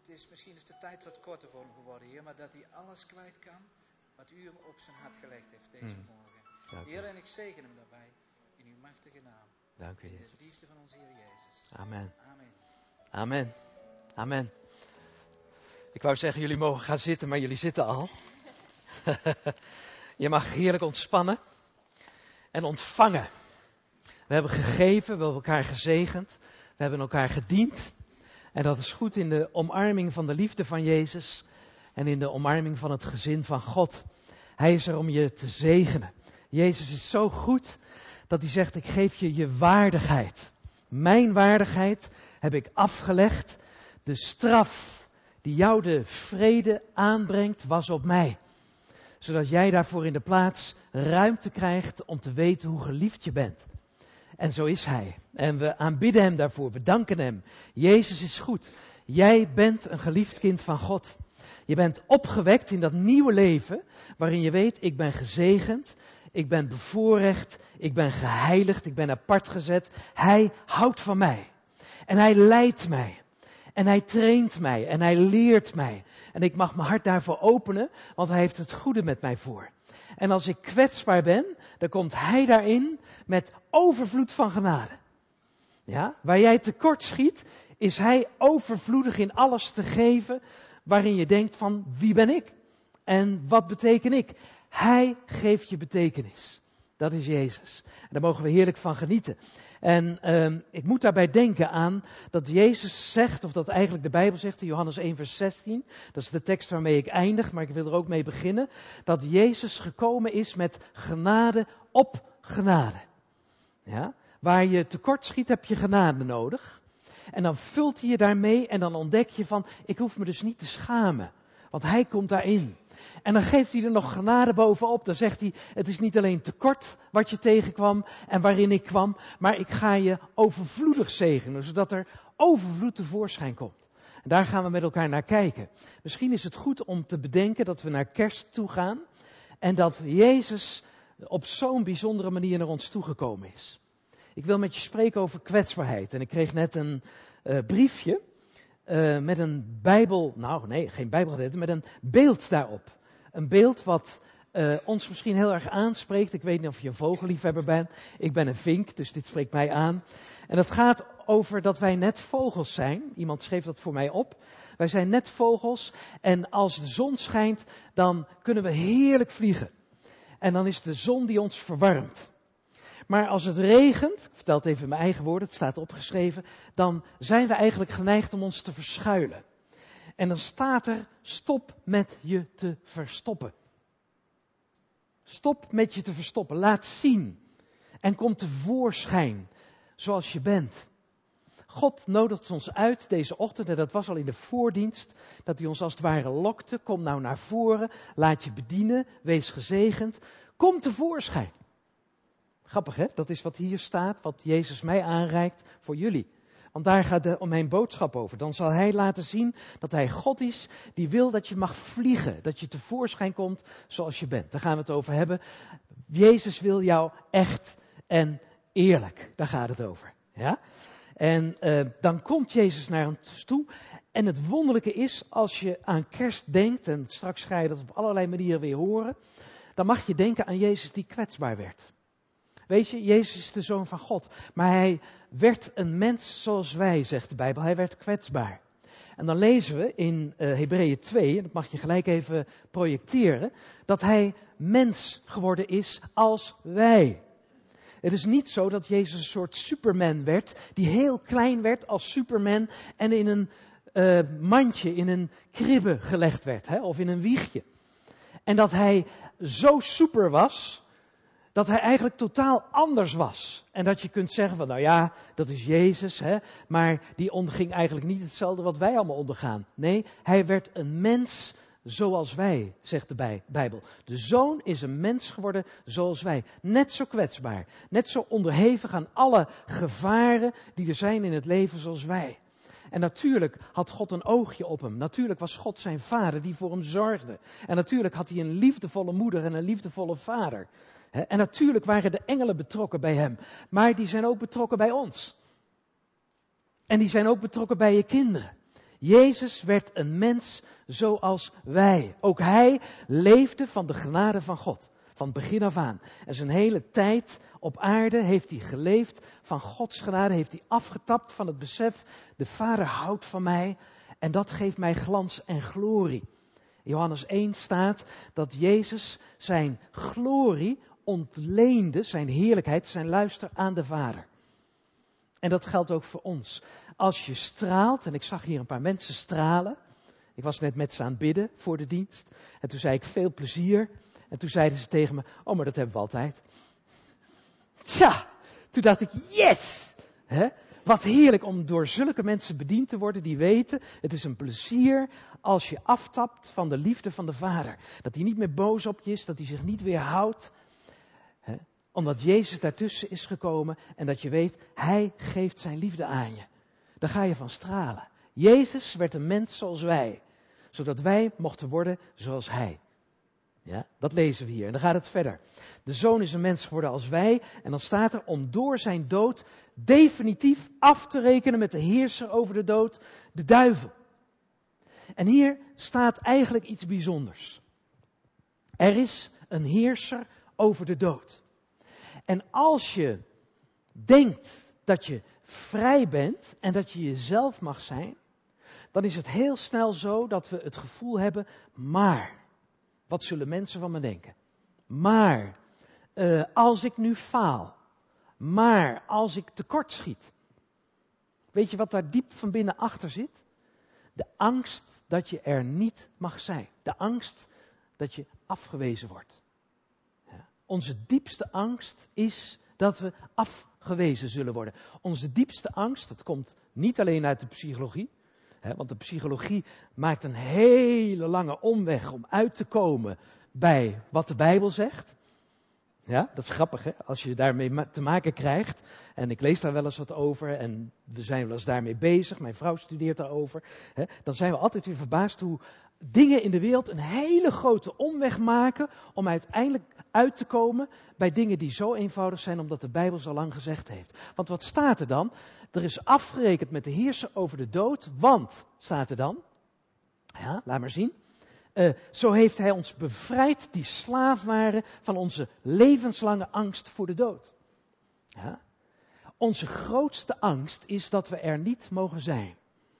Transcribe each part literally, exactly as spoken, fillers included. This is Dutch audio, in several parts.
is, misschien is de tijd wat korter voor hem geworden, Heer, maar dat hij alles kwijt kan wat u hem op zijn hart gelegd heeft deze Mm. morgen. Dank u. Heer, en ik zegen hem daarbij in uw machtige naam. Dank u, In Jezus. de liefde van onze Heer Jezus. Amen. Amen. Amen. Amen. Ik wou zeggen, jullie mogen gaan zitten, maar jullie zitten al. Je mag heerlijk ontspannen en ontvangen. We hebben gegeven, we hebben elkaar gezegend, we hebben elkaar gediend. En dat is goed in de omarming van de liefde van Jezus en in de omarming van het gezin van God. Hij is er om je te zegenen. Jezus is zo goed dat hij zegt, ik geef je je waardigheid. Mijn waardigheid heb ik afgelegd. De straf die jou de vrede aanbrengt was op mij. Zodat jij daarvoor in de plaats ruimte krijgt om te weten hoe geliefd je bent. En zo is hij. En we aanbidden hem daarvoor. We danken hem. Jezus is goed. Jij bent een geliefd kind van God. Je bent opgewekt in dat nieuwe leven waarin je weet, ik ben gezegend. Ik ben bevoorrecht. Ik ben geheiligd. Ik ben apart gezet. Hij houdt van mij. En hij leidt mij. En hij traint mij. En hij leert mij. En ik mag mijn hart daarvoor openen, want hij heeft het goede met mij voor. En als ik kwetsbaar ben, dan komt hij daarin met overvloed van genade. Ja, waar jij tekort schiet, is hij overvloedig in alles te geven waarin je denkt van wie ben ik? En wat beteken ik? Hij geeft je betekenis. Dat is Jezus. En daar mogen we heerlijk van genieten. En um, ik moet daarbij denken aan dat Jezus zegt, of dat eigenlijk de Bijbel zegt in Johannes één vers zestien. Dat is de tekst waarmee ik eindig, maar ik wil er ook mee beginnen. Dat Jezus gekomen is met genade op genade. Ja? Waar je tekort schiet heb je genade nodig. En dan vult hij je daarmee en dan ontdek je van, ik hoef me dus niet te schamen. Want hij komt daarin. En dan geeft hij er nog genade bovenop. Dan zegt hij, het is niet alleen tekort wat je tegenkwam en waarin ik kwam. Maar ik ga je overvloedig zegenen, zodat er overvloed tevoorschijn komt. En daar gaan we met elkaar naar kijken. Misschien is het goed om te bedenken dat we naar kerst toe gaan. En dat Jezus op zo'n bijzondere manier naar ons toegekomen is. Ik wil met je spreken over kwetsbaarheid. En ik kreeg net een uh, briefje. Uh, met een Bijbel, nou nee, geen Bijbelgedeelte, met een beeld daarop. Een beeld wat uh, ons misschien heel erg aanspreekt. Ik weet niet of je een vogelliefhebber bent. Ik ben een vink, dus dit spreekt mij aan. En dat gaat over dat wij net vogels zijn. Iemand schreef dat voor mij op. Wij zijn net vogels en als de zon schijnt, dan kunnen we heerlijk vliegen. En dan is de zon die ons verwarmt. Maar als het regent, ik vertel het even in mijn eigen woorden, het staat opgeschreven, dan zijn we eigenlijk geneigd om ons te verschuilen. En dan staat er, stop met je te verstoppen. Stop met je te verstoppen, laat zien. En kom tevoorschijn, zoals je bent. God nodigt ons uit deze ochtend, en dat was al in de voordienst, dat hij ons als het ware lokte. Kom nou naar voren, laat je bedienen, wees gezegend, kom tevoorschijn. Grappig hè, dat is wat hier staat, wat Jezus mij aanreikt voor jullie. Want daar gaat de, om mijn boodschap over. Dan zal hij laten zien dat hij God is die wil dat je mag vliegen. Dat je tevoorschijn komt zoals je bent. Daar gaan we het over hebben. Jezus wil jou echt en eerlijk. Daar gaat het over. Ja? En uh, dan komt Jezus naar ons toe. En het wonderlijke is, als je aan kerst denkt, en straks ga je dat op allerlei manieren weer horen. Dan mag je denken aan Jezus die kwetsbaar werd. Weet je, Jezus is de Zoon van God. Maar hij werd een mens zoals wij, zegt de Bijbel. Hij werd kwetsbaar. En dan lezen we in uh, Hebreeën twee, en dat mag je gelijk even projecteren, dat hij mens geworden is als wij. Het is niet zo dat Jezus een soort Superman werd, die heel klein werd als Superman en in een uh, mandje, in een kribbe gelegd werd, hè, of in een wiegje. En dat hij zo super was, dat hij eigenlijk totaal anders was. En dat je kunt zeggen van, nou ja, dat is Jezus, hè, maar die onderging eigenlijk niet hetzelfde wat wij allemaal ondergaan. Nee, hij werd een mens zoals wij, zegt de Bijbel. De Zoon is een mens geworden zoals wij. Net zo kwetsbaar, net zo onderhevig aan alle gevaren die er zijn in het leven zoals wij. En natuurlijk had God een oogje op hem. Natuurlijk was God zijn vader die voor hem zorgde. En natuurlijk had hij een liefdevolle moeder en een liefdevolle vader. En natuurlijk waren de engelen betrokken bij hem. Maar die zijn ook betrokken bij ons. En die zijn ook betrokken bij je kinderen. Jezus werd een mens zoals wij. Ook hij leefde van de genade van God. Van het begin af aan. En zijn hele tijd op aarde heeft hij geleefd van Gods genade. Heeft hij afgetapt van het besef, de Vader houdt van mij. En dat geeft mij glans en glorie. In Johannes één staat dat Jezus zijn glorie ontleende, zijn heerlijkheid, zijn luister aan de Vader. En dat geldt ook voor ons. Als je straalt, en ik zag hier een paar mensen stralen. Ik was net met ze aan het bidden voor de dienst. En toen zei ik veel plezier. En toen zeiden ze tegen me, oh maar dat hebben we altijd. Tja, toen dacht ik, yes! Hè? Wat heerlijk om door zulke mensen bediend te worden die weten, het is een plezier als je aftapt van de liefde van de Vader. Dat hij niet meer boos op je is, dat hij zich niet weerhoudt. Hè? Omdat Jezus daartussen is gekomen en dat je weet, hij geeft zijn liefde aan je. Daar ga je van stralen. Jezus werd een mens zoals wij, zodat wij mochten worden zoals hij. Ja, dat lezen we hier. En dan gaat het verder. De zoon is een mens geworden als wij. En dan staat er om door zijn dood definitief af te rekenen met de heerser over de dood, de duivel. En hier staat eigenlijk iets bijzonders. Er is een heerser over de dood. En als je denkt dat je vrij bent en dat je jezelf mag zijn, dan is het heel snel zo dat we het gevoel hebben, maar... Wat zullen mensen van me denken? Maar, uh, als ik nu faal. Maar, als ik tekortschiet. Weet je wat daar diep van binnen achter zit? De angst dat je er niet mag zijn. De angst dat je afgewezen wordt. Ja. Onze diepste angst is dat we afgewezen zullen worden. Onze diepste angst, dat komt niet alleen uit de psychologie. He, want de psychologie maakt een hele lange omweg om uit te komen bij wat de Bijbel zegt. Ja, dat is grappig hè, als je daarmee ma- te maken krijgt. En ik lees daar wel eens wat over en we zijn wel eens daarmee bezig. Mijn vrouw studeert daarover. Hè, dan zijn we altijd weer verbaasd hoe dingen in de wereld een hele grote omweg maken om uiteindelijk uit te komen bij dingen die zo eenvoudig zijn omdat de Bijbel zo lang gezegd heeft. Want wat staat er dan? Er is afgerekend met de heerser over de dood, want, staat er dan, ja, laat maar zien, uh, zo heeft hij ons bevrijd die slaaf waren van onze levenslange angst voor de dood. Ja. Onze grootste angst is dat we er niet mogen zijn.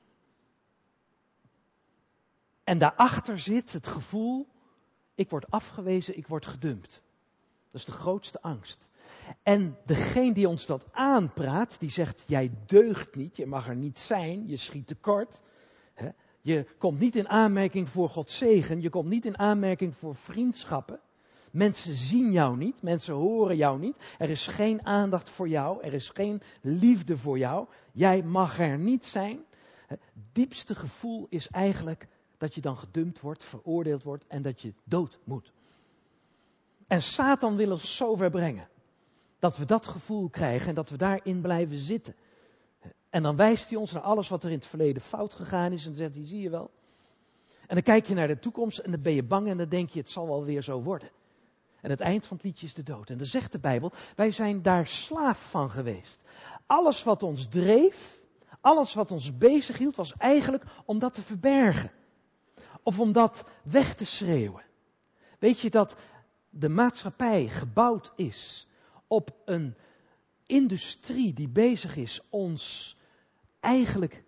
En daarachter zit het gevoel, ik word afgewezen, ik word gedumpt. Dat is de grootste angst. En degene die ons dat aanpraat, die zegt, jij deugt niet, je mag er niet zijn, je schiet tekort. Hè? Je komt niet in aanmerking voor Gods zegen, je komt niet in aanmerking voor vriendschappen. Mensen zien jou niet, mensen horen jou niet. Er is geen aandacht voor jou, er is geen liefde voor jou. Jij mag er niet zijn. Het diepste gevoel is eigenlijk dat je dan gedumpt wordt, veroordeeld wordt en dat je dood moet. En Satan wil ons zo ver brengen dat we dat gevoel krijgen en dat we daarin blijven zitten. En dan wijst hij ons naar alles wat er in het verleden fout gegaan is en dan zegt hij, zie je wel. En dan kijk je naar de toekomst en dan ben je bang en dan denk je, het zal wel weer zo worden. En het eind van het liedje is de dood. En dan zegt de Bijbel, wij zijn daar slaaf van geweest. Alles wat ons dreef, alles wat ons bezig hield, was eigenlijk om dat te verbergen. Of om dat weg te schreeuwen. Weet je dat de maatschappij gebouwd is op een industrie die bezig is ons eigenlijk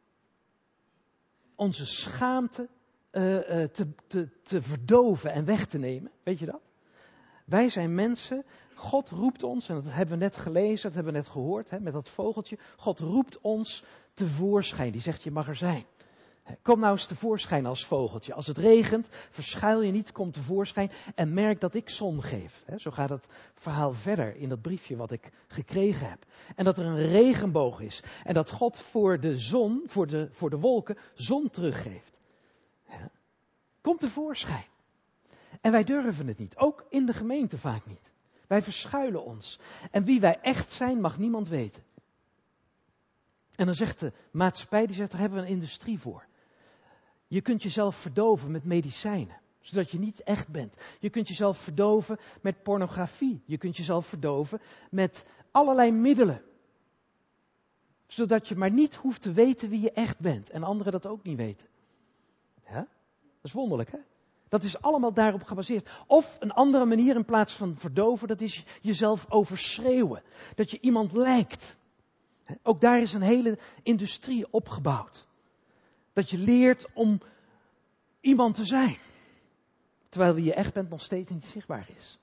onze schaamte uh, uh, te, te, te verdoven en weg te nemen. Weet je dat? Wij zijn mensen, God roept ons, en dat hebben we net gelezen, dat hebben we net gehoord hè, met dat vogeltje. God roept ons tevoorschijn, die zegt je mag er zijn. Kom nou eens tevoorschijn als vogeltje. Als het regent, verschuil je niet, kom tevoorschijn en merk dat ik zon geef. Zo gaat het verhaal verder in dat briefje wat ik gekregen heb. En dat er een regenboog is. En dat God voor de zon, voor de, voor de wolken, zon teruggeeft. Kom tevoorschijn. En wij durven het niet. Ook in de gemeente vaak niet. Wij verschuilen ons. En wie wij echt zijn, mag niemand weten. En dan zegt de maatschappij, die zegt, daar hebben we een industrie voor. Je kunt jezelf verdoven met medicijnen, zodat je niet echt bent. Je kunt jezelf verdoven met pornografie. Je kunt jezelf verdoven met allerlei middelen. Zodat je maar niet hoeft te weten wie je echt bent. En anderen dat ook niet weten. Ja? Dat is wonderlijk, hè? Dat is allemaal daarop gebaseerd. Of een andere manier in plaats van verdoven, dat is jezelf overschreeuwen. Dat je iemand lijkt. Ook daar is een hele industrie opgebouwd. Dat je leert om iemand te zijn. Terwijl wie je echt bent nog steeds niet zichtbaar is.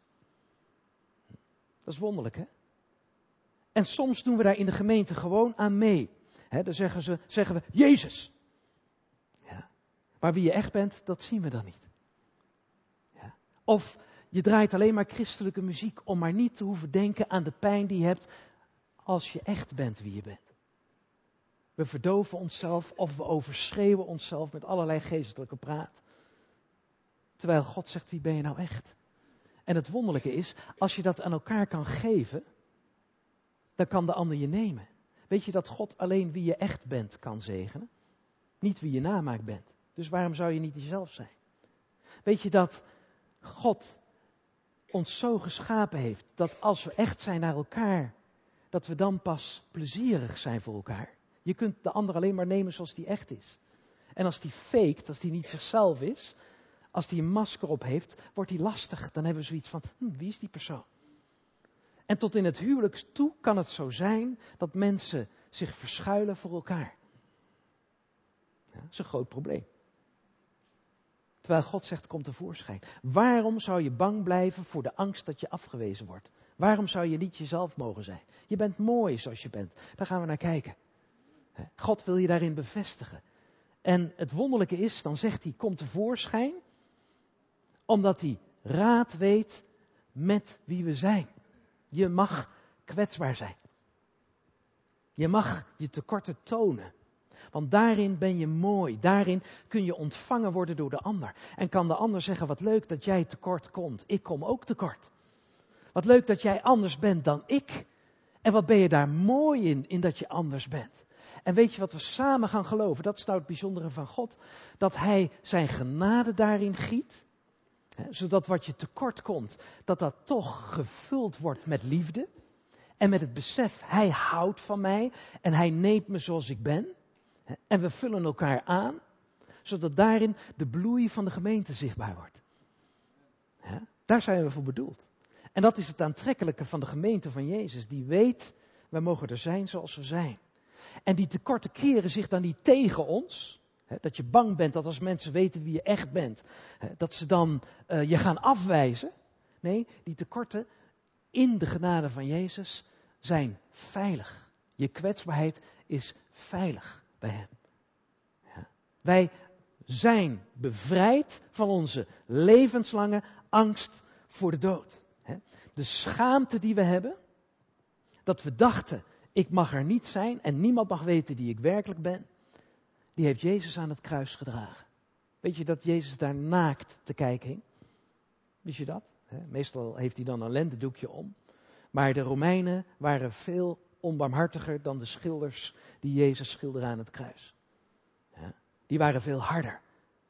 Dat is wonderlijk, hè? En soms doen we daar in de gemeente gewoon aan mee. He, dan zeggen, ze, zeggen we, Jezus. Ja. Maar wie je echt bent, dat zien we dan niet. Ja. Of je draait alleen maar christelijke muziek om maar niet te hoeven denken aan de pijn die je hebt als je echt bent wie je bent. We verdoven onszelf of we overschreeuwen onszelf met allerlei geestelijke praat. Terwijl God zegt, wie ben je nou echt? En het wonderlijke is, als je dat aan elkaar kan geven, dan kan de ander je nemen. Weet je dat God alleen wie je echt bent kan zegenen? Niet wie je namaak bent. Dus waarom zou je niet jezelf zijn? Weet je dat God ons zo geschapen heeft, dat als we echt zijn naar elkaar, dat we dan pas plezierig zijn voor elkaar? Je kunt de ander alleen maar nemen zoals die echt is. En als die faked, als die niet zichzelf is, als die een masker op heeft, wordt die lastig. Dan hebben we zoiets van, hm, wie is die persoon? En tot in het huwelijk toe kan het zo zijn dat mensen zich verschuilen voor elkaar. Ja, dat is een groot probleem. Terwijl God zegt, kom tevoorschijn. Waarom zou je bang blijven voor de angst dat je afgewezen wordt? Waarom zou je niet jezelf mogen zijn? Je bent mooi zoals je bent. Daar gaan we naar kijken. God wil je daarin bevestigen. En het wonderlijke is, dan zegt hij, kom tevoorschijn, omdat hij raad weet met wie we zijn. Je mag kwetsbaar zijn. Je mag je tekorten tonen. Want daarin ben je mooi. Daarin kun je ontvangen worden door de ander. En kan de ander zeggen, wat leuk dat jij tekort komt. Ik kom ook tekort. Wat leuk dat jij anders bent dan ik. En wat ben je daar mooi in, in dat je anders bent. En weet je wat we samen gaan geloven? Dat is nou het bijzondere van God. Dat hij zijn genade daarin giet. Hè, zodat wat je tekort komt, dat dat toch gevuld wordt met liefde. En met het besef, hij houdt van mij. En hij neemt me zoals ik ben. Hè, en we vullen elkaar aan. Zodat daarin de bloei van de gemeente zichtbaar wordt. Hè, daar zijn we voor bedoeld. En dat is het aantrekkelijke van de gemeente van Jezus. Die weet, wij mogen er zijn zoals we zijn. En die tekorten keren zich dan niet tegen ons. Hè, dat je bang bent dat als mensen weten wie je echt bent, hè, dat ze dan uh, je gaan afwijzen. Nee, die tekorten in de genade van Jezus zijn veilig. Je kwetsbaarheid is veilig bij hem. Ja. Wij zijn bevrijd van onze levenslange angst voor de dood. Hè. De schaamte die we hebben, dat we dachten, ik mag er niet zijn en niemand mag weten die ik werkelijk ben. Die heeft Jezus aan het kruis gedragen. Weet je dat Jezus daar naakt te kijken hing? Wist je dat? Meestal heeft hij dan een lendendoekje om. Maar de Romeinen waren veel onbarmhartiger dan de schilders die Jezus schilderen aan het kruis. Die waren veel harder.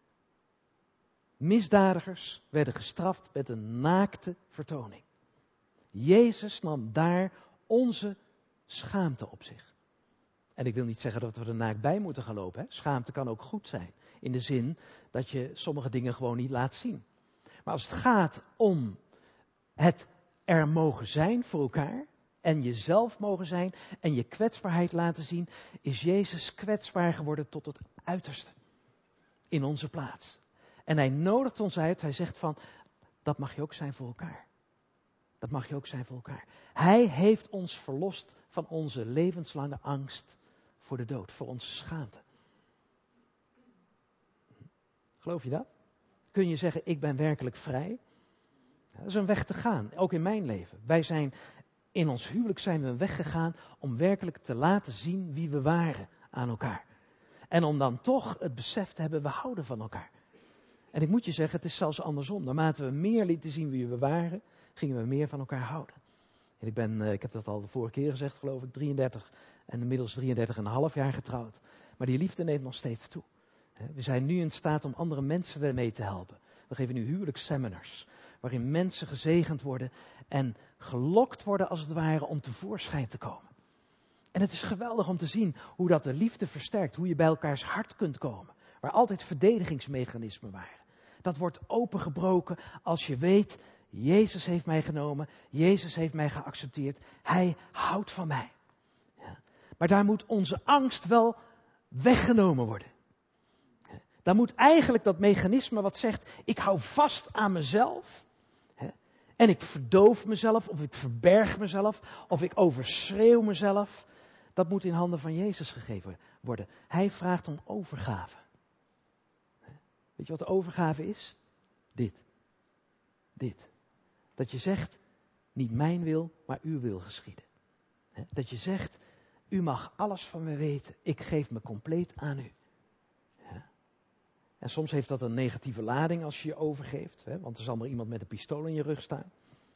Misdadigers werden gestraft met een naakte vertoning. Jezus nam daar onze schaamte op zich. En ik wil niet zeggen dat we er naakt bij moeten gaan lopen. Hè? Schaamte kan ook goed zijn. In de zin dat je sommige dingen gewoon niet laat zien. Maar als het gaat om het er mogen zijn voor elkaar. En jezelf mogen zijn. En je kwetsbaarheid laten zien. Is Jezus kwetsbaar geworden tot het uiterste. In onze plaats. En hij nodigt ons uit. Hij zegt van, dat mag je ook zijn voor elkaar. Dat mag je ook zijn voor elkaar. Hij heeft ons verlost van onze levenslange angst voor de dood. Voor onze schaamte. Geloof je dat? Kun je zeggen, ik ben werkelijk vrij? Dat is een weg te gaan. Ook in mijn leven. Wij zijn, in ons huwelijk zijn we weggegaan om werkelijk te laten zien wie we waren aan elkaar. En om dan toch het besef te hebben, we houden van elkaar. En ik moet je zeggen, het is zelfs andersom. Naarmate we meer lieten zien wie we waren, gingen we meer van elkaar houden. En ik ben, ik heb dat al de vorige keer gezegd, geloof ik, drieëndertig en inmiddels drieëndertig en een half jaar getrouwd. Maar die liefde neemt nog steeds toe. We zijn nu in staat om andere mensen ermee te helpen. We geven nu huwelijksseminars, waarin mensen gezegend worden en gelokt worden als het ware om tevoorschijn te komen. En het is geweldig om te zien hoe dat de liefde versterkt. Hoe je bij elkaars hart kunt komen. Waar altijd verdedigingsmechanismen waren. Dat wordt opengebroken als je weet, Jezus heeft mij genomen. Jezus heeft mij geaccepteerd. Hij houdt van mij. Ja. Maar daar moet onze angst wel weggenomen worden. Dan moet eigenlijk dat mechanisme wat zegt, ik hou vast aan mezelf. Hè, en ik verdoof mezelf, of ik verberg mezelf, of ik overschreeuw mezelf. Dat moet in handen van Jezus gegeven worden. Hij vraagt om overgave. Weet je wat de overgave is? Dit. Dit. Dat je zegt, niet mijn wil, maar uw wil geschieden. Hè, dat je zegt, u mag alles van me weten. Ik geef me compleet aan u. En soms heeft dat een negatieve lading als je je overgeeft. Hè, want er zal maar iemand met een pistool in je rug staan.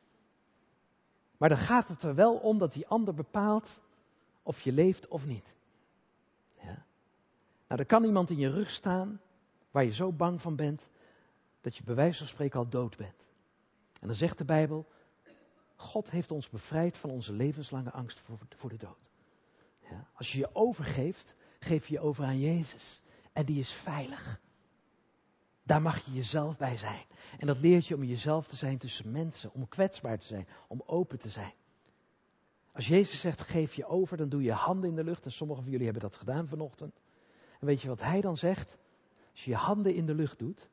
Maar dan gaat het er wel om dat die ander bepaalt of je leeft of niet. Ja. Nou, er kan iemand in je rug staan waar je zo bang van bent dat je bij wijze van spreken al dood bent. En dan zegt de Bijbel, God heeft ons bevrijd van onze levenslange angst voor, voor de dood. Ja. Als je je overgeeft, geef je je over aan Jezus. En die is veilig. Daar mag je jezelf bij zijn. En dat leert je om jezelf te zijn tussen mensen. Om kwetsbaar te zijn. Om open te zijn. Als Jezus zegt, geef je over, dan doe je handen in de lucht. En sommigen van jullie hebben dat gedaan vanochtend. En weet je wat hij dan zegt? Als je je handen in de lucht doet,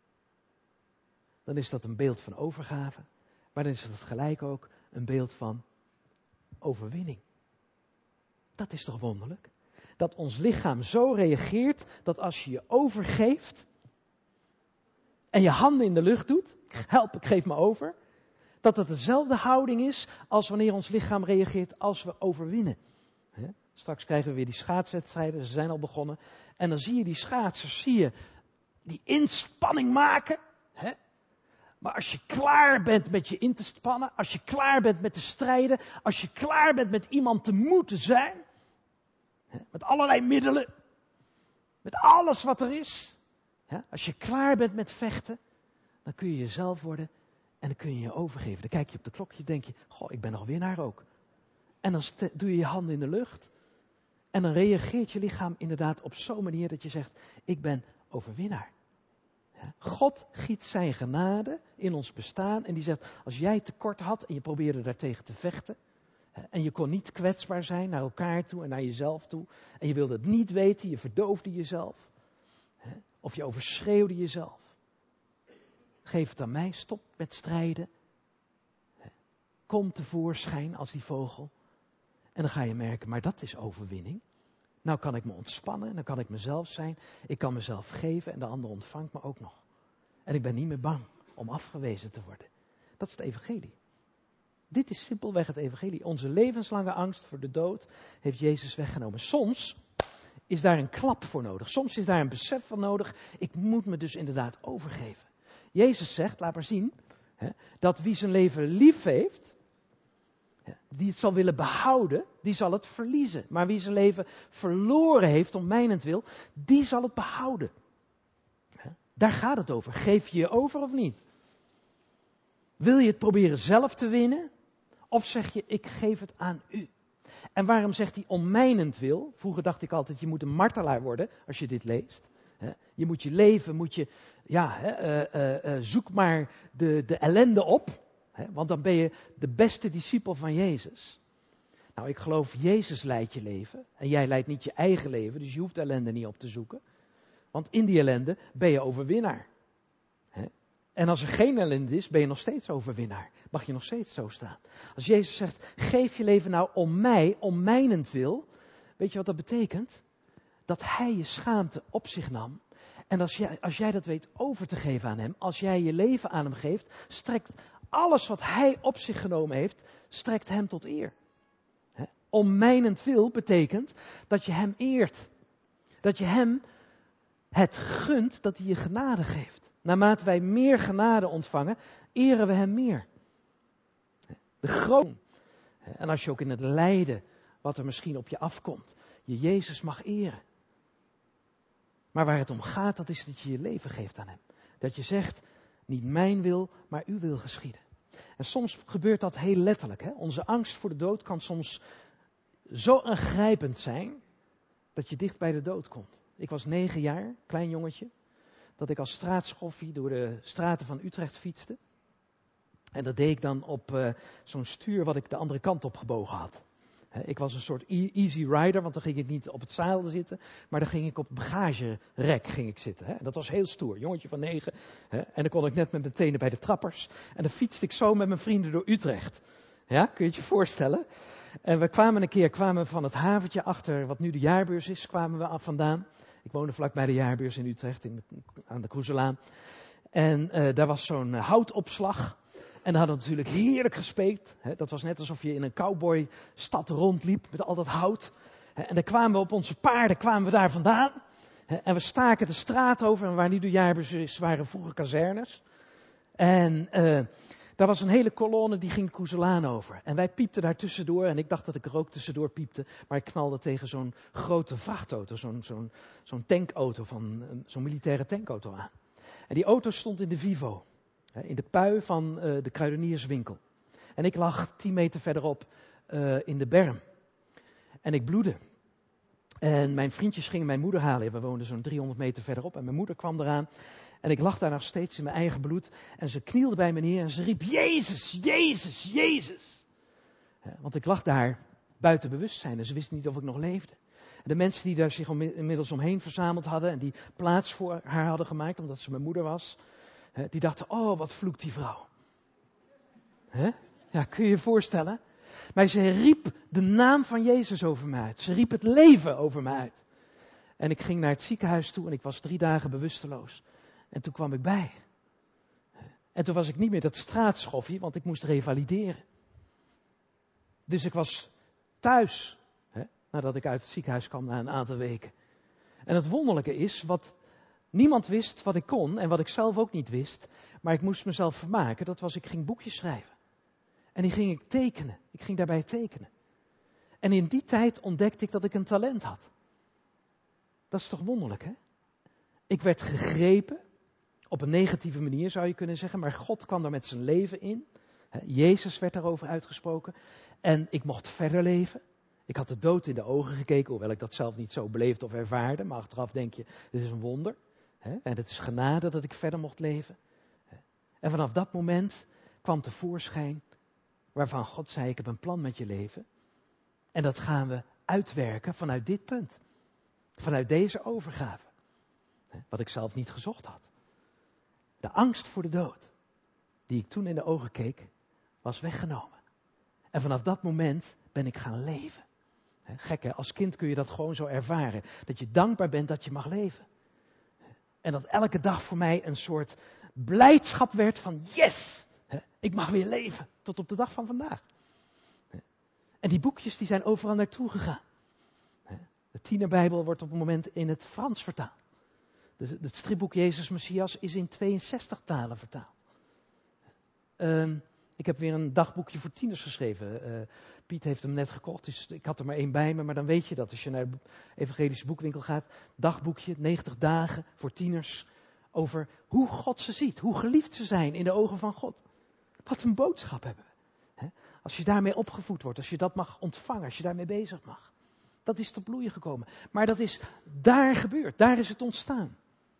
dan is dat een beeld van overgave. Maar dan is dat gelijk ook een beeld van overwinning. Dat is toch wonderlijk? Dat ons lichaam zo reageert, dat als je je overgeeft en je handen in de lucht doet, help, ik geef me over, dat het dezelfde houding is als wanneer ons lichaam reageert als we overwinnen. He? Straks krijgen we weer die schaatswedstrijden, ze zijn al begonnen. En dan zie je die schaatsers, zie je die inspanning maken. He? Maar als je klaar bent met je in te spannen, als je klaar bent met te strijden, als je klaar bent met iemand te moeten zijn, he? Met allerlei middelen, met alles wat er is. Ja, als je klaar bent met vechten, dan kun je jezelf worden en dan kun je je overgeven. Dan kijk je op de klokje en denk je, goh, ik ben nog winnaar ook. En dan st- doe je je handen in de lucht en dan reageert je lichaam inderdaad op zo'n manier dat je zegt, ik ben overwinnaar. Ja, God giet zijn genade in ons bestaan en die zegt, als jij tekort had en je probeerde daartegen te vechten, en je kon niet kwetsbaar zijn naar elkaar toe en naar jezelf toe, en je wilde het niet weten, je verdoofde jezelf. Of je overschreeuwde jezelf. Geef het aan mij, stop met strijden. Kom tevoorschijn als die vogel. En dan ga je merken, maar dat is overwinning. Nou kan ik me ontspannen, dan kan ik mezelf zijn. Ik kan mezelf geven en de ander ontvangt me ook nog. En ik ben niet meer bang om afgewezen te worden. Dat is het evangelie. Dit is simpelweg het evangelie. Onze levenslange angst voor de dood heeft Jezus weggenomen. Soms is daar een klap voor nodig. Soms is daar een besef van nodig. Ik moet me dus inderdaad overgeven. Jezus zegt, laat maar zien, hè, dat wie zijn leven lief heeft, die het zal willen behouden, die zal het verliezen. Maar wie zijn leven verloren heeft om mijnentwil, die zal het behouden. Daar gaat het over. Geef je je over of niet? Wil je het proberen zelf te winnen? Of zeg je, ik geef het aan u? En waarom zegt hij om mijnentwil? Vroeger dacht ik altijd, je moet een martelaar worden als je dit leest. Je moet je leven, moet je, ja, uh, uh, uh, zoek maar de, de ellende op. Want dan ben je de beste discipel van Jezus. Nou, ik geloof, Jezus leidt je leven. En jij leidt niet je eigen leven, dus je hoeft de ellende niet op te zoeken. Want in die ellende ben je overwinnaar. En als er geen ellende is, ben je nog steeds overwinnaar. Mag je nog steeds zo staan. Als Jezus zegt, geef je leven nou om mij, om mijnentwil. Weet je wat dat betekent? Dat hij je schaamte op zich nam. En als jij, als jij dat weet over te geven aan hem, als jij je leven aan hem geeft, strekt alles wat hij op zich genomen heeft, strekt hem tot eer. He? Om mijnentwil betekent dat je hem eert. Dat je hem het gunt dat hij je genade geeft. Naarmate wij meer genade ontvangen, eren we hem meer. De groot. En als je ook in het lijden, wat er misschien op je afkomt, je Jezus mag eren. Maar waar het om gaat, dat is dat je je leven geeft aan hem. Dat je zegt, niet mijn wil, maar uw wil geschieden. En soms gebeurt dat heel letterlijk. Hè? Onze angst voor de dood kan soms zo aangrijpend zijn dat je dicht bij de dood komt. Ik was negen jaar, klein jongetje, dat ik als straatschoffie door de straten van Utrecht fietste. En dat deed ik dan op uh, zo'n stuur wat ik de andere kant op gebogen had. He, ik was een soort e- easy rider, want dan ging ik niet op het zadel zitten, maar dan ging ik op het bagagerek ging ik zitten. He. Dat was heel stoer, jongetje van negen. He. En dan kon ik net met mijn tenen bij de trappers. En dan fietste ik zo met mijn vrienden door Utrecht. Ja, kun je het je voorstellen? En we kwamen een keer kwamen we van het haventje achter, wat nu de jaarbeurs is, kwamen we af vandaan. Ik woonde vlakbij de jaarbeurs in Utrecht, in de, aan de Kroeselaan. En uh, daar was zo'n uh, houtopslag. En daar hadden we natuurlijk heerlijk gespeeld. Hè. Dat was net alsof je in een cowboystad rondliep met al dat hout. Hè. En dan kwamen we op onze paarden, kwamen we daar vandaan. Hè. En we staken de straat over. En waar nu de jaarbeurs is, waren vroeger kazernes. En uh, daar was een hele kolonne die ging Kroeselaan over. En wij piepten daar tussendoor. En ik dacht dat ik er ook tussendoor piepte. Maar ik knalde tegen zo'n grote vrachtauto. Zo'n, zo'n, zo'n tankauto, van, zo'n militaire tankauto aan. En die auto stond in de Vivo. In de pui van uh, de kruidenierswinkel. En ik lag tien meter verderop uh, in de berm. En ik bloedde. En mijn vriendjes gingen mijn moeder halen. We woonden zo'n driehonderd meter verderop. En mijn moeder kwam eraan. En ik lag daar nog steeds in mijn eigen bloed. En ze knielde bij me neer en ze riep: Jezus, Jezus, Jezus. Ja, want ik lag daar buiten bewustzijn. En ze wisten niet of ik nog leefde. En de mensen die daar zich om, inmiddels omheen verzameld hadden. En die plaats voor haar hadden gemaakt. Omdat ze mijn moeder was. Die dachten, oh, wat vloekt die vrouw. He? Ja, kun je je voorstellen? Maar ze riep de naam van Jezus over me uit. Ze riep het leven over me uit. En ik ging naar het ziekenhuis toe en ik was drie dagen bewusteloos. En toen kwam ik bij. En toen was ik niet meer dat straatschoffie, want ik moest revalideren. Dus ik was thuis, hè, nadat ik uit het ziekenhuis kwam na een aantal weken. En het wonderlijke is, wat niemand wist wat ik kon en wat ik zelf ook niet wist, maar ik moest mezelf vermaken, dat was ik ging boekjes schrijven. En die ging ik tekenen. Ik ging daarbij tekenen. En in die tijd ontdekte ik dat ik een talent had. Dat is toch wonderlijk, hè? Ik werd gegrepen, op een negatieve manier zou je kunnen zeggen, maar God kwam daar met zijn leven in. Jezus werd daarover uitgesproken. En ik mocht verder leven. Ik had de dood in de ogen gekeken, hoewel ik dat zelf niet zo beleefde of ervaarde. Maar achteraf denk je, dit is een wonder. En het is genade dat ik verder mocht leven. En vanaf dat moment kwam tevoorschijn waarvan God zei, ik heb een plan met je leven. En dat gaan we uitwerken vanuit dit punt. Vanuit deze overgave. Wat ik zelf niet gezocht had. De angst voor de dood, die ik toen in de ogen keek, was weggenomen. En vanaf dat moment ben ik gaan leven. Gek hè, als kind kun je dat gewoon zo ervaren. Dat je dankbaar bent dat je mag leven. En dat elke dag voor mij een soort blijdschap werd van yes, ik mag weer leven. Tot op de dag van vandaag. En die boekjes die zijn overal naartoe gegaan. De Tienerbijbel wordt op het moment in het Frans vertaald. Het stripboek Jezus Messias is in tweeënzestig talen vertaald. Uh, ik heb weer een dagboekje voor tieners geschreven. Uh, Piet heeft hem net gekocht, dus ik had er maar één bij me. Maar dan weet je dat als je naar de evangelische boekwinkel gaat. Dagboekje, negentig dagen voor tieners. Over hoe God ze ziet, hoe geliefd ze zijn in de ogen van God. Wat een boodschap hebben we. Hè? Als je daarmee opgevoed wordt, als je dat mag ontvangen, als je daarmee bezig mag. Dat is tot bloeien gekomen. Maar dat is daar gebeurd, daar is het ontstaan.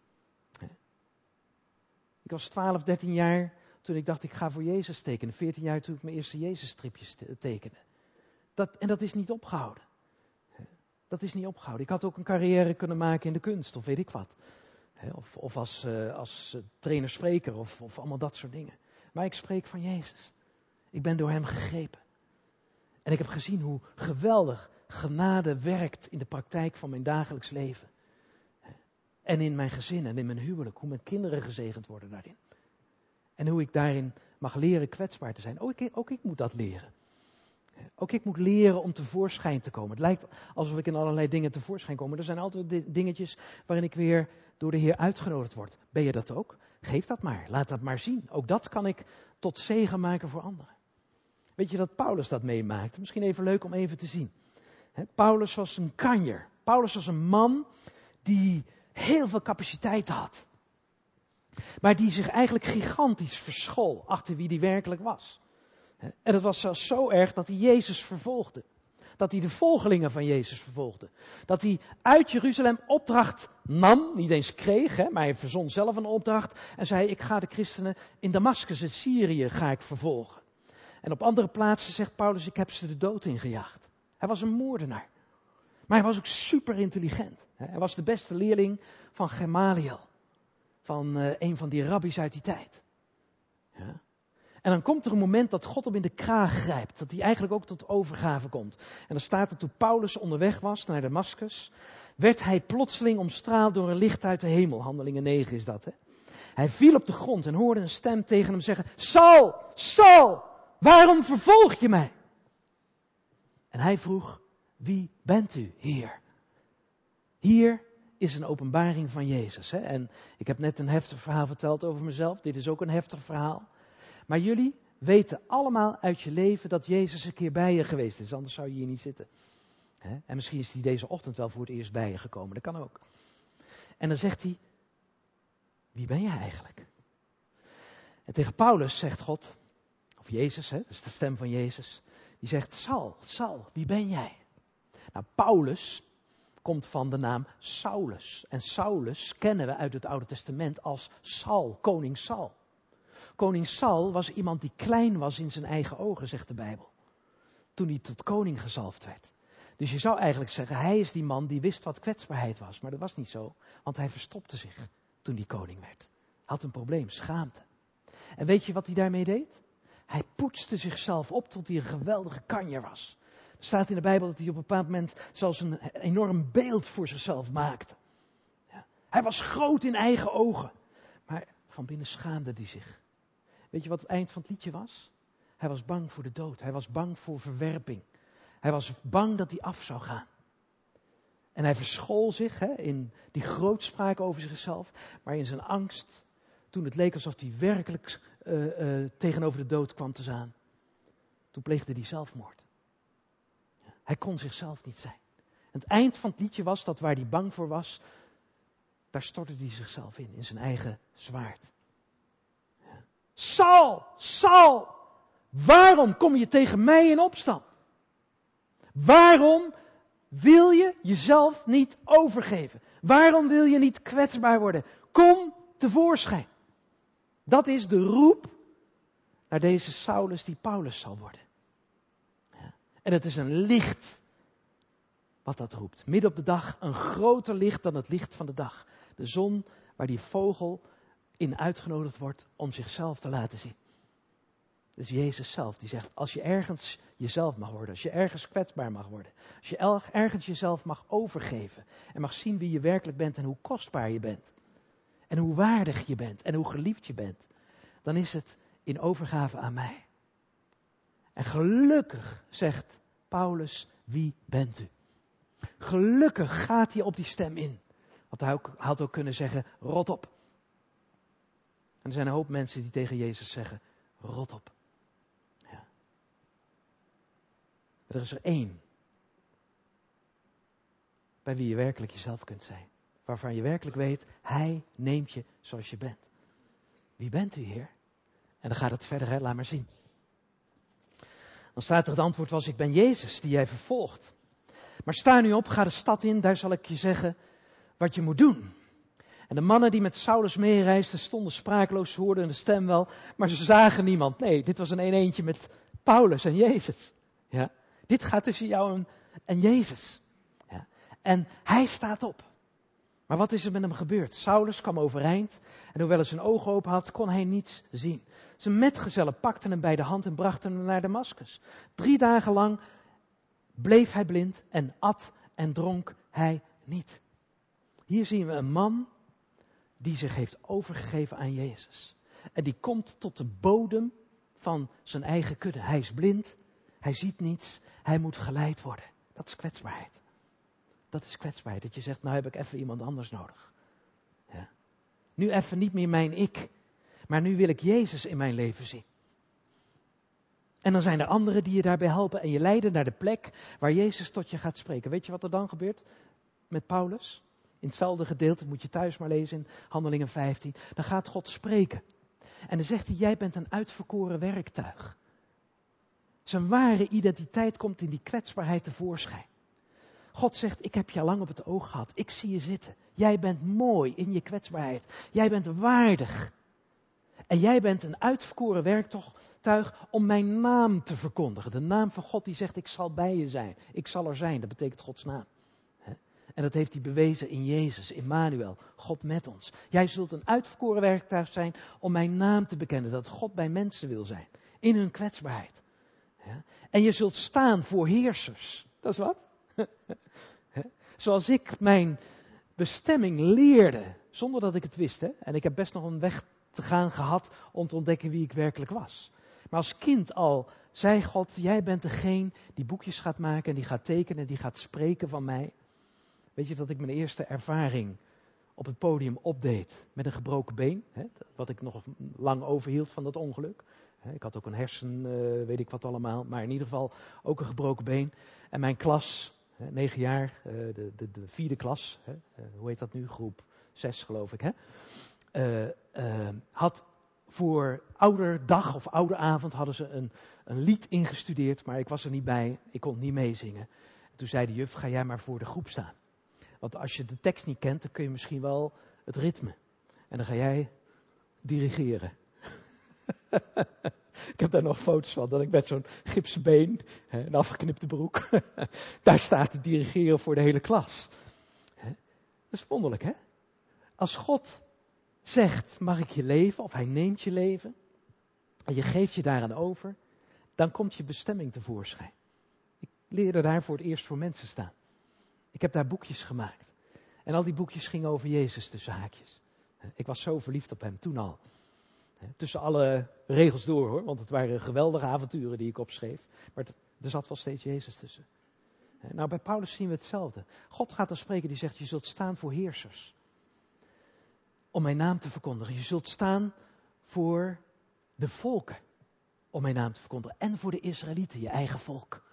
Ik was twaalf, dertien jaar toen ik dacht ik ga voor Jezus tekenen. veertien jaar toen ik mijn eerste Jezus-stripjes tekende. Dat, en dat is niet opgehouden. Dat is niet opgehouden. Ik had ook een carrière kunnen maken in de kunst of weet ik wat. Of, of als, uh, als trainer-spreker of, of allemaal dat soort dingen. Maar ik spreek van Jezus. Ik ben door hem gegrepen. En ik heb gezien hoe geweldig genade werkt in de praktijk van mijn dagelijks leven. En in mijn gezin en in mijn huwelijk. Hoe mijn kinderen gezegend worden daarin. En hoe ik daarin mag leren kwetsbaar te zijn. Ook ik, ook ik moet dat leren. Ook ik moet leren om tevoorschijn te komen. Het lijkt alsof ik in allerlei dingen tevoorschijn kom. Maar er zijn altijd dingetjes waarin ik weer door de Heer uitgenodigd word. Ben je dat ook? Geef dat maar. Laat dat maar zien. Ook dat kan ik tot zegen maken voor anderen. Weet je dat Paulus dat meemaakte? Misschien even leuk om even te zien. He, Paulus was een kanjer. Paulus was een man die heel veel capaciteit had. Maar die zich eigenlijk gigantisch verschool achter wie die werkelijk was. En dat was zelfs zo erg dat hij Jezus vervolgde. dat hij de volgelingen van Jezus vervolgde. Dat hij uit Jeruzalem opdracht nam, niet eens kreeg, hè, maar hij verzon zelf een opdracht. En zei, ik ga de christenen in Damascus, in Syrië, ga ik vervolgen. En op andere plaatsen zegt Paulus, ik heb ze de dood ingejaagd. Hij was een moordenaar. Maar hij was ook super intelligent. Hij was de beste leerling van Gamaliel. Van uh, een van die rabbies uit die tijd. Ja. En dan komt er een moment dat God hem in de kraag grijpt. Dat hij eigenlijk ook tot overgave komt. En dan staat er, toen Paulus onderweg was naar Damascus, werd hij plotseling omstraald door een licht uit de hemel. Handelingen negen is dat, hè. Hij viel op de grond en hoorde een stem tegen hem zeggen, Saul, Saul, waarom vervolg je mij? En hij vroeg, wie bent u, Heer? Hier is een openbaring van Jezus. Hè? En ik heb net een heftig verhaal verteld over mezelf. Dit is ook een heftig verhaal. Maar jullie weten allemaal uit je leven dat Jezus een keer bij je geweest is. Anders zou je hier niet zitten. Hè? En misschien is hij deze ochtend wel voor het eerst bij je gekomen. Dat kan ook. En dan zegt hij, wie ben jij eigenlijk? En tegen Paulus zegt God, of Jezus, hè? Dat is de stem van Jezus. Die zegt, Saul, Saul, wie ben jij? Nou, Paulus komt van de naam Saulus. En Saulus kennen we uit het Oude Testament als Saul, koning Saul. Koning Saul was iemand die klein was in zijn eigen ogen, zegt de Bijbel. Toen hij tot koning gezalfd werd. Dus je zou eigenlijk zeggen, hij is die man die wist wat kwetsbaarheid was. Maar dat was niet zo, want hij verstopte zich toen hij koning werd. Hij had een probleem, schaamte. En weet je wat hij daarmee deed? Hij poetste zichzelf op tot hij een geweldige kanjer was. Er staat in de Bijbel dat hij op een bepaald moment zelfs een enorm beeld voor zichzelf maakte. Ja. Hij was groot in eigen ogen. Maar van binnen schaamde hij zich. Weet je wat het eind van het liedje was? Hij was bang voor de dood. Hij was bang voor verwerping. Hij was bang dat hij af zou gaan. En hij verschool zich hè, in die grootspraak over zichzelf. Maar in zijn angst, toen het leek alsof hij werkelijk uh, uh, tegenover de dood kwam te staan. Toen pleegde hij zelfmoord. Hij kon zichzelf niet zijn. En het eind van het liedje was dat waar hij bang voor was, daar stortte hij zichzelf in, in zijn eigen zwaard. Ja. Saul, Saul, waarom kom je tegen mij in opstand? Waarom wil je jezelf niet overgeven? Waarom wil je niet kwetsbaar worden? Kom tevoorschijn. Dat is de roep naar deze Saulus die Paulus zal worden. Ja. En het is een licht wat dat roept. Midden op de dag een groter licht dan het licht van de dag. De zon waar die vogel in uitgenodigd wordt om zichzelf te laten zien. Dat is Jezus zelf die zegt, als je ergens jezelf mag worden, als je ergens kwetsbaar mag worden, als je ergens jezelf mag overgeven en mag zien wie je werkelijk bent en hoe kostbaar je bent en hoe waardig je bent en hoe geliefd je bent, dan is het in overgave aan mij. En gelukkig zegt Paulus, wie bent u? Gelukkig gaat hij op die stem in. Want hij ook, had ook kunnen zeggen, rot op. En er zijn een hoop mensen die tegen Jezus zeggen, rot op. Ja. Er is er één. Bij wie je werkelijk jezelf kunt zijn. Waarvan je werkelijk weet, hij neemt je zoals je bent. Wie bent u, Heer? En dan gaat het verder, hè? Laat maar zien. Dan staat er het antwoord was, ik ben Jezus die jij vervolgt. Maar sta nu op, ga de stad in, daar zal ik je zeggen wat je moet doen. En de mannen die met Saulus meereisden stonden sprakeloos, ze hoorden de stem wel, maar ze zagen niemand. Nee, dit was een een eentje met Paulus en Jezus. Ja? Dit gaat tussen jou en, en Jezus. Ja? En hij staat op. Maar wat is er met hem gebeurd? Saulus kwam overeind en hoewel hij zijn ogen open had, kon hij niets zien. Zijn metgezellen pakten hem bij de hand en brachten hem naar Damascus. Drie dagen lang bleef hij blind en at en dronk hij niet. Hier zien we een man die zich heeft overgegeven aan Jezus. En die komt tot de bodem van zijn eigen kudde. Hij is blind, hij ziet niets, hij moet geleid worden. Dat is kwetsbaarheid. Dat is kwetsbaarheid, dat je zegt, nou heb ik even iemand anders nodig. Ja. Nu even niet meer mijn ik, maar nu wil ik Jezus in mijn leven zien. En dan zijn er anderen die je daarbij helpen en je leiden naar de plek waar Jezus tot je gaat spreken. Weet je wat er dan gebeurt met Paulus? In hetzelfde gedeelte, moet je thuis maar lezen in Handelingen vijftien. Dan gaat God spreken. En dan zegt hij, jij bent een uitverkoren werktuig. Zijn ware identiteit komt in die kwetsbaarheid tevoorschijn. God zegt, ik heb je al lang op het oog gehad. Ik zie je zitten. Jij bent mooi in je kwetsbaarheid. Jij bent waardig. En jij bent een uitverkoren werktuig om mijn naam te verkondigen. De naam van God die zegt, ik zal bij je zijn. Ik zal er zijn, dat betekent Gods naam. En dat heeft hij bewezen in Jezus, Immanuel, God met ons. Jij zult een uitverkoren werktuig zijn om mijn naam te bekennen. Dat God bij mensen wil zijn, in hun kwetsbaarheid. En je zult staan voor heersers. Dat is wat? Zoals ik mijn bestemming leerde, zonder dat ik het wist. Hè? En ik heb best nog een weg te gaan gehad om te ontdekken wie ik werkelijk was. Maar als kind al zei God, jij bent degene die boekjes gaat maken en die gaat tekenen en die gaat spreken van mij. Weet je dat ik mijn eerste ervaring op het podium opdeed met een gebroken been. Hè? Wat ik nog lang overhield van dat ongeluk. Ik had ook een hersen, uh, weet ik wat allemaal, maar in ieder geval ook een gebroken been. En mijn klas, negen jaar, uh, de, de, de vierde klas, hè, uh, hoe heet dat nu? Groep zes geloof ik, hè? Uh, uh, had voor ouderdag of ouderavond hadden ze een, een lied ingestudeerd, maar ik was er niet bij, ik kon het niet meezingen. En toen zei de juf, ga jij maar voor de groep staan. Want als je de tekst niet kent, dan kun je misschien wel het ritme. En dan ga jij dirigeren. Ik heb daar nog foto's van, dat ik met zo'n gipsen been, een afgeknipte broek, daar staat te dirigeren voor de hele klas. Dat is wonderlijk, hè? Als God zegt, mag ik je leven, of hij neemt je leven, en je geeft je daaraan over, dan komt je bestemming tevoorschijn. Ik leerde daar voor het eerst voor mensen staan. Ik heb daar boekjes gemaakt. En al die boekjes gingen over Jezus tussen haakjes. Ik was zo verliefd op hem, toen al. Tussen alle regels door hoor, want het waren geweldige avonturen die ik opschreef. Maar er zat wel steeds Jezus tussen. Nou, bij Paulus zien we hetzelfde. God gaat dan spreken, die zegt, je zult staan voor heersers. Om mijn naam te verkondigen. Je zult staan voor de volken. Om mijn naam te verkondigen. En voor de Israëlieten, je eigen volk.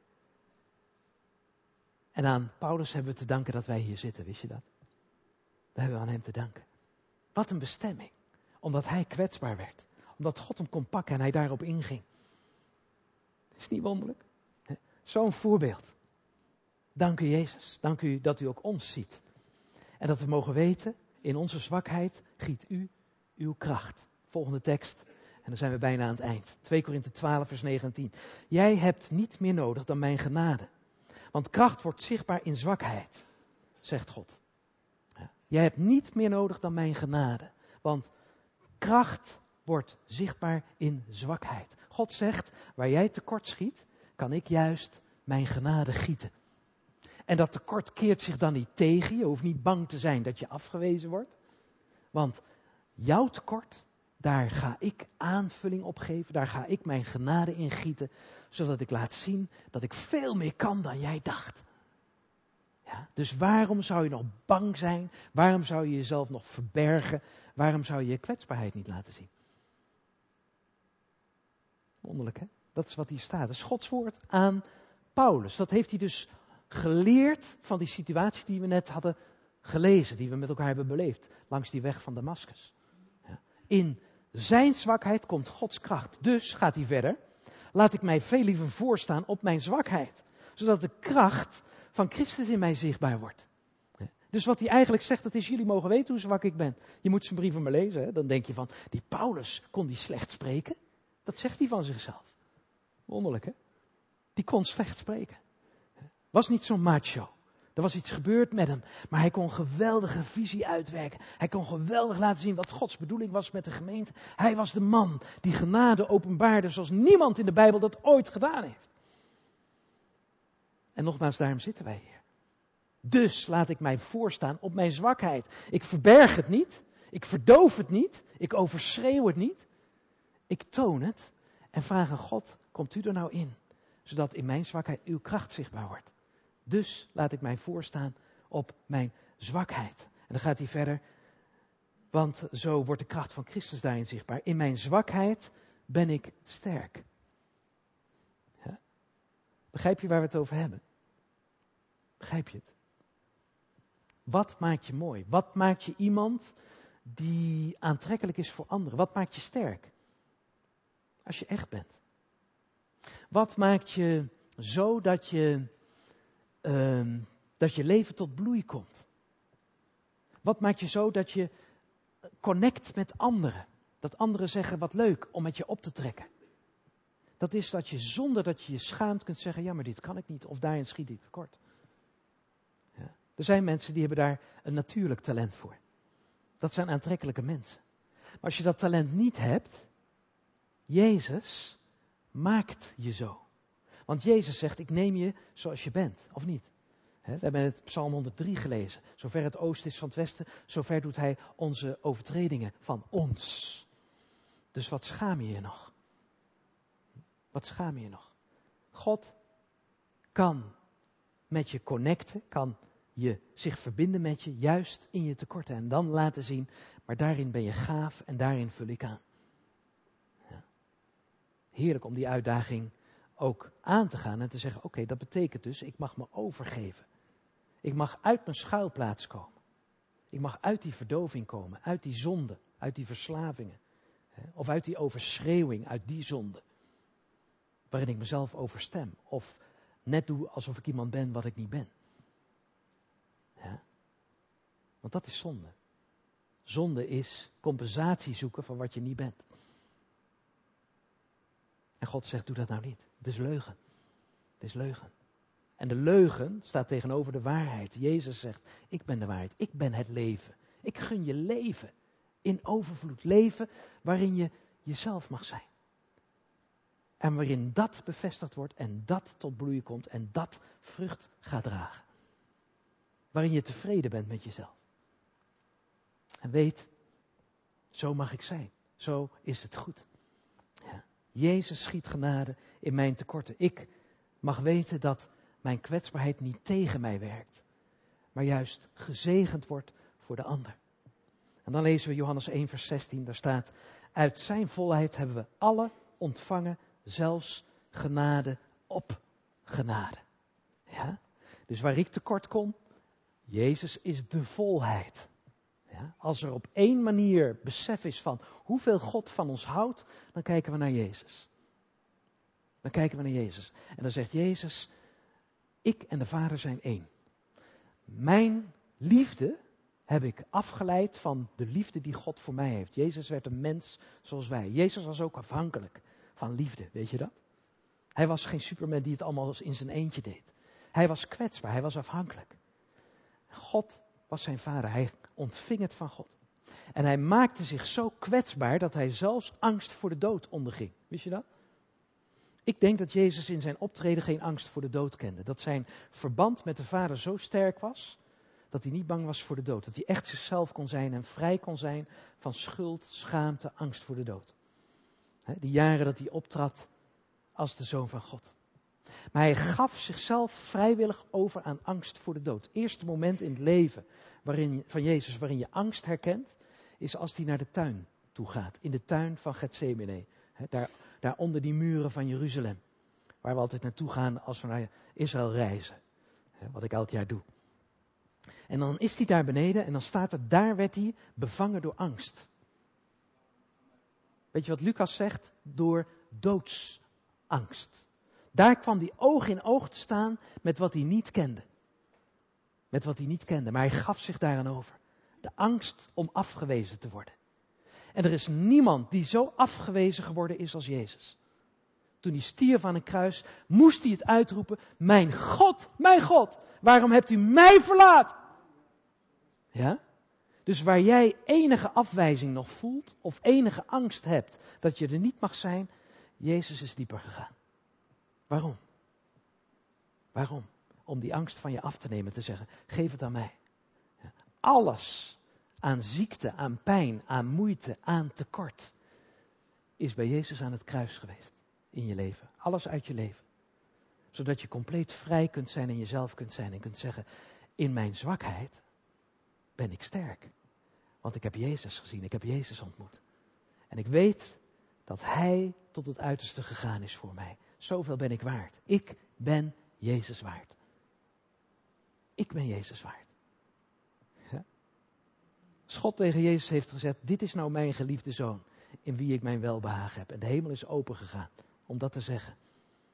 En aan Paulus hebben we te danken dat wij hier zitten, wist je dat? Daar hebben we aan hem te danken. Wat een bestemming. Omdat hij kwetsbaar werd. Omdat God hem kon pakken en hij daarop inging. Is niet wonderlijk? Zo'n voorbeeld. Dank u Jezus. Dank u dat u ook ons ziet. En dat we mogen weten, in onze zwakheid giet u uw kracht. Volgende tekst. En dan zijn we bijna aan het eind. twee Korinthe twaalf vers negen en tien. Jij hebt niet meer nodig dan mijn genade. Want kracht wordt zichtbaar in zwakheid, zegt God. Ja. Jij hebt niet meer nodig dan mijn genade. Want kracht wordt zichtbaar in zwakheid. God zegt, waar jij tekort schiet, kan ik juist mijn genade gieten. En dat tekort keert zich dan niet tegen. Je hoeft niet bang te zijn dat je afgewezen wordt. Want jouw tekort, daar ga ik aanvulling op geven. Daar ga ik mijn genade in gieten. Zodat ik laat zien dat ik veel meer kan dan jij dacht. Ja, dus waarom zou je nog bang zijn? Waarom zou je jezelf nog verbergen? Waarom zou je je kwetsbaarheid niet laten zien? Wonderlijk, hè? Dat is wat hier staat. Dat is Gods woord aan Paulus. Dat heeft hij dus geleerd van die situatie die we net hadden gelezen. Die we met elkaar hebben beleefd. Langs die weg van Damascus. Ja. In zijn zwakheid komt Gods kracht. Dus gaat hij verder. Laat ik mij veel liever voorstaan op mijn zwakheid. Zodat de kracht van Christus in mij zichtbaar wordt. Dus wat hij eigenlijk zegt, dat is, jullie mogen weten hoe zwak ik ben. Je moet zijn brieven maar lezen. Hè? Dan denk je van, die Paulus, kon die slecht spreken? Dat zegt hij van zichzelf. Wonderlijk, hè? Die kon slecht spreken. Was niet zo'n macho. Er was iets gebeurd met hem. Maar hij kon een geweldige visie uitwerken. Hij kon geweldig laten zien wat Gods bedoeling was met de gemeente. Hij was de man die genade openbaarde zoals niemand in de Bijbel dat ooit gedaan heeft. En nogmaals, daarom zitten wij hier. Dus laat ik mij voorstaan op mijn zwakheid. Ik verberg het niet. Ik verdoof het niet. Ik overschreeuw het niet. Ik toon het. En vraag aan God, komt u er nou in? Zodat in mijn zwakheid uw kracht zichtbaar wordt. Dus laat ik mij voorstaan op mijn zwakheid. En dan gaat hij verder. Want zo wordt de kracht van Christus daarin zichtbaar. In mijn zwakheid ben ik sterk. Ja? Begrijp je waar we het over hebben? Begrijp je het? Wat maakt je mooi? Wat maakt je iemand die aantrekkelijk is voor anderen? Wat maakt je sterk? Als je echt bent. Wat maakt je zo dat je, uh, dat je leven tot bloei komt? Wat maakt je zo dat je connect met anderen? Dat anderen zeggen wat leuk om met je op te trekken. Dat is dat je zonder dat je je schaamt kunt zeggen, ja maar dit kan ik niet of daarin schiet ik tekort. Ja. Er zijn mensen die hebben daar een natuurlijk talent voor. Dat zijn aantrekkelijke mensen. Maar als je dat talent niet hebt, Jezus maakt je zo. Want Jezus zegt, ik neem je zoals je bent, of niet? He, we hebben het Psalm honderddrie gelezen. Zover het oosten is van het westen, zover doet hij onze overtredingen van ons. Dus wat schaam je je nog? Wat schaam je je nog? God kan met je connecten, kan je zich verbinden met je, juist in je tekorten. En dan laten zien, maar daarin ben je gaaf en daarin vul ik aan. Ja. Heerlijk om die uitdaging ook aan te gaan en te zeggen, oké, okay, dat betekent dus, ik mag me overgeven. Ik mag uit mijn schuilplaats komen. Ik mag uit die verdoving komen, uit die zonde, uit die verslavingen. Of uit die overschreeuwing, uit die zonde. Waarin ik mezelf overstem. Of net doe alsof ik iemand ben wat ik niet ben. Ja? Want dat is zonde. Zonde is compensatie zoeken van wat je niet bent. En God zegt, doe dat nou niet. Het is leugen. Het is leugen. En de leugen staat tegenover de waarheid. Jezus zegt, ik ben de waarheid. Ik ben het leven. Ik gun je leven. In overvloed. Leven waarin je jezelf mag zijn. En waarin dat bevestigd wordt en dat tot bloei komt en dat vrucht gaat dragen. Waarin je tevreden bent met jezelf. En weet, zo mag ik zijn. Zo is het goed. Ja. Jezus schiet genade in mijn tekorten. Ik mag weten dat mijn kwetsbaarheid niet tegen mij werkt. Maar juist gezegend wordt voor de ander. En dan lezen we Johannes één vers zestien. Daar staat, uit zijn volheid hebben we alle ontvangen, zelfs genade op genade. Ja? Dus waar ik tekort kom, Jezus is de volheid. Ja? Als er op één manier besef is van hoeveel God van ons houdt, dan kijken we naar Jezus. Dan kijken we naar Jezus. En dan zegt Jezus, ik en de Vader zijn één. Mijn liefde heb ik afgeleid van de liefde die God voor mij heeft. Jezus werd een mens zoals wij. Jezus was ook afhankelijk van liefde, weet je dat? Hij was geen Superman die het allemaal in zijn eentje deed. Hij was kwetsbaar, hij was afhankelijk. God was zijn vader, hij ontving het van God. En hij maakte zich zo kwetsbaar dat hij zelfs angst voor de dood onderging. Wist je dat? Ik denk dat Jezus in zijn optreden geen angst voor de dood kende. Dat zijn verband met de Vader zo sterk was, dat hij niet bang was voor de dood. Dat hij echt zichzelf kon zijn en vrij kon zijn van schuld, schaamte, angst voor de dood. Die jaren dat hij optrad als de Zoon van God. Maar hij gaf zichzelf vrijwillig over aan angst voor de dood. Het eerste moment in het leven waarin, van Jezus waarin je angst herkent, is als hij naar de tuin toe gaat. In de tuin van Getsemane. Daar, daar onder die muren van Jeruzalem. Waar we altijd naartoe gaan als we naar Israël reizen. Wat ik elk jaar doe. En dan is hij daar beneden en dan staat er, daar werd hij bevangen door angst. Weet je wat Lucas zegt? Door doodsangst. Daar kwam hij oog in oog te staan met wat hij niet kende. Met wat hij niet kende, maar hij gaf zich daaraan over. De angst om afgewezen te worden. En er is niemand die zo afgewezen geworden is als Jezus. Toen hij stierf aan een kruis, moest hij het uitroepen, mijn God, mijn God, waarom hebt u mij verlaten? Ja? Dus waar jij enige afwijzing nog voelt, of enige angst hebt dat je er niet mag zijn, Jezus is dieper gegaan. Waarom? Waarom? Om die angst van je af te nemen, te zeggen, geef het aan mij. Alles aan ziekte, aan pijn, aan moeite, aan tekort, is bij Jezus aan het kruis geweest in je leven. Alles uit je leven. Zodat je compleet vrij kunt zijn en jezelf kunt zijn en kunt zeggen, in mijn zwakheid ben ik sterk. Want ik heb Jezus gezien, ik heb Jezus ontmoet. En ik weet dat Hij tot het uiterste gegaan is voor mij. Zoveel ben ik waard. Ik ben Jezus waard. Ik ben Jezus waard. Ja? Als God tegen Jezus heeft gezegd, dit is nou mijn geliefde zoon, in wie ik mijn welbehagen heb. En de hemel is open gegaan om dat te zeggen.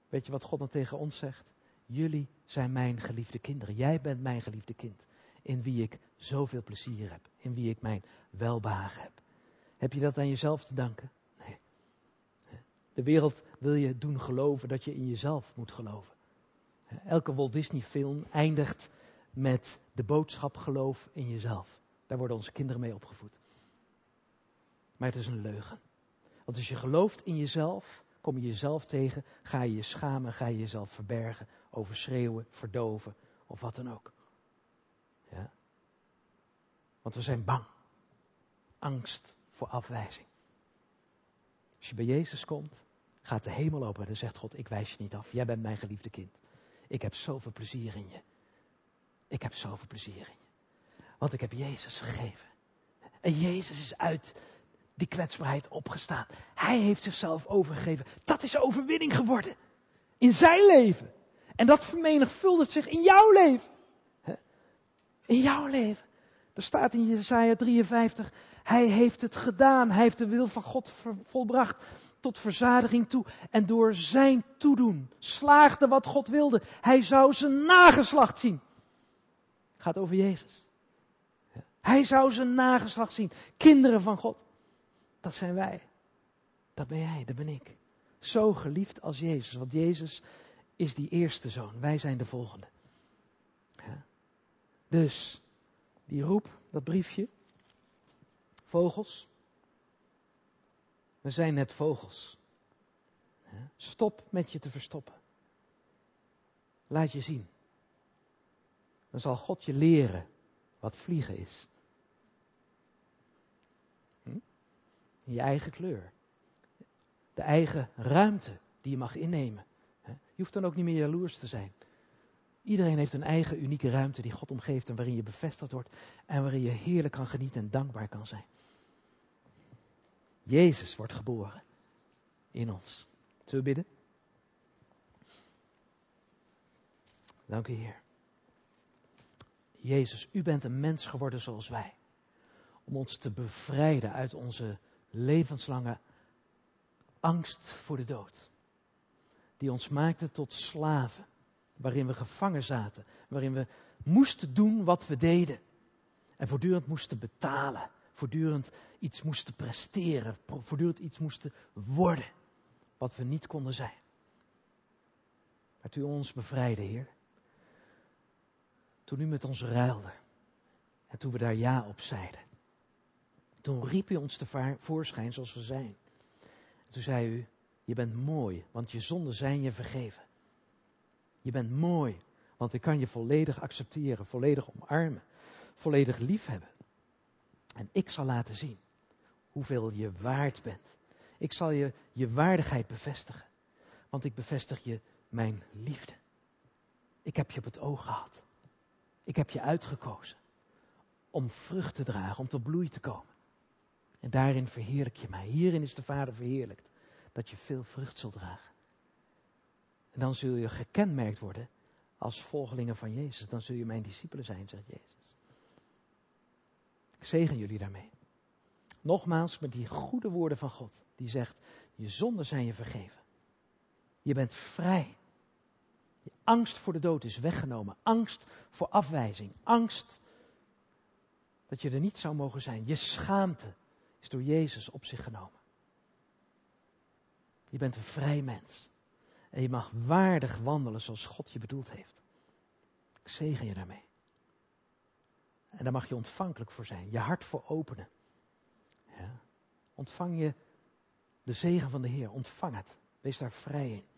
Weet je wat God dan tegen ons zegt? Jullie zijn mijn geliefde kinderen. Jij bent mijn geliefde kind. In wie ik zoveel plezier heb. In wie ik mijn welbehagen heb. Heb je dat aan jezelf te danken? Nee. De wereld wil je doen geloven dat je in jezelf moet geloven. Elke Walt Disney film eindigt met de boodschap geloof in jezelf. Daar worden onze kinderen mee opgevoed. Maar het is een leugen. Want als je gelooft in jezelf, kom je jezelf tegen, ga je je schamen, ga je jezelf verbergen, overschreeuwen, verdoven of wat dan ook. Ja? Want we zijn bang. Angst voor afwijzing. Als je bij Jezus komt, gaat de hemel open en dan zegt God, ik wijs je niet af. Jij bent mijn geliefde kind. Ik heb zoveel plezier in je. Ik heb zoveel plezier in je. Want ik heb Jezus gegeven. En Jezus is uit die kwetsbaarheid opgestaan. Hij heeft zichzelf overgegeven. Dat is overwinning geworden. In zijn leven. En dat vermenigvuldigt zich in jouw leven. In jouw leven. Er staat in Jesaja drieënvijftig. Hij heeft het gedaan. Hij heeft de wil van God volbracht. Tot verzadiging toe. En door zijn toedoen slaagde wat God wilde. Hij zou zijn nageslacht zien. Het gaat over Jezus. Hij zou zijn nageslacht zien. Kinderen van God. Dat zijn wij. Dat ben jij, dat ben ik. Zo geliefd als Jezus. Want Jezus is die eerste zoon. Wij zijn de volgende. Ja. Dus, die roep, dat briefje. Vogels. We zijn net vogels. Ja. Stop met je te verstoppen. Laat je zien. Dan zal God je leren wat vliegen is. In je eigen kleur. De eigen ruimte die je mag innemen. Je hoeft dan ook niet meer jaloers te zijn. Iedereen heeft een eigen unieke ruimte die God omgeeft en waarin je bevestigd wordt en waarin je heerlijk kan genieten en dankbaar kan zijn. Jezus wordt geboren in ons. Zullen we bidden? Dank u, Heer. Jezus, u bent een mens geworden zoals wij. Om ons te bevrijden uit onze levenslange angst voor de dood. Die ons maakte tot slaven. Waarin we gevangen zaten. Waarin we moesten doen wat we deden. En voortdurend moesten betalen. Voortdurend iets moesten presteren. Voortdurend iets moesten worden. Wat we niet konden zijn. Maar toen u ons bevrijdde, Heer. Toen u met ons ruilde. En toen we daar ja op zeiden. Toen riep u ons tevoorschijn zoals we zijn. En toen zei u, je bent mooi, want je zonden zijn je vergeven. Je bent mooi, want ik kan je volledig accepteren, volledig omarmen, volledig liefhebben. En ik zal laten zien hoeveel je waard bent. Ik zal je je waardigheid bevestigen, want ik bevestig je mijn liefde. Ik heb je op het oog gehad. Ik heb je uitgekozen om vrucht te dragen, om tot bloei te komen. En daarin verheerlijk je mij. Hierin is de Vader verheerlijkt. Dat je veel vrucht zult dragen. En dan zul je gekenmerkt worden als volgelingen van Jezus. Dan zul je mijn discipelen zijn, zegt Jezus. Ik zegen jullie daarmee. Nogmaals met die goede woorden van God. Die zegt, je zonden zijn je vergeven. Je bent vrij. Je angst voor de dood is weggenomen. Angst voor afwijzing. Angst dat je er niet zou mogen zijn. Je schaamte is door Jezus op zich genomen. Je bent een vrij mens. En je mag waardig wandelen zoals God je bedoeld heeft. Ik zegen je daarmee. En daar mag je ontvankelijk voor zijn. Je hart voor openen. Ja. Ontvang je de zegen van de Heer. Ontvang het. Wees daar vrij in.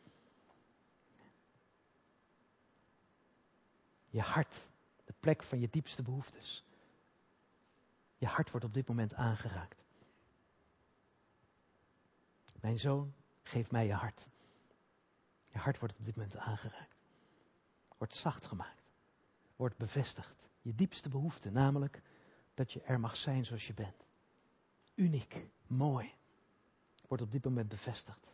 Je hart. De plek van je diepste behoeftes. Je hart wordt op dit moment aangeraakt. Mijn zoon, geef mij je hart. Je hart wordt op dit moment aangeraakt. Wordt zacht gemaakt. Wordt bevestigd. Je diepste behoefte, namelijk dat je er mag zijn zoals je bent. Uniek, mooi. Wordt op dit moment bevestigd.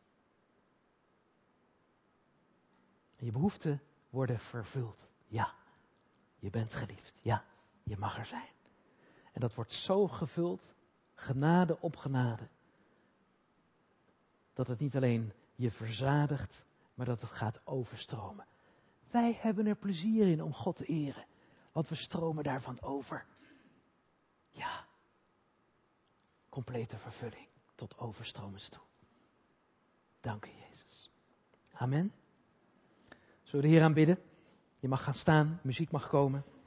En je behoeften worden vervuld. Ja, je bent geliefd. Ja, je mag er zijn. En dat wordt zo gevuld, genade op genade. Dat het niet alleen je verzadigt, maar dat het gaat overstromen. Wij hebben er plezier in om God te eren, want we stromen daarvan over. Ja, complete vervulling tot overstromens toe. Dank u, Jezus. Amen. Zullen we de Heer aanbidden? Je mag gaan staan, muziek mag komen.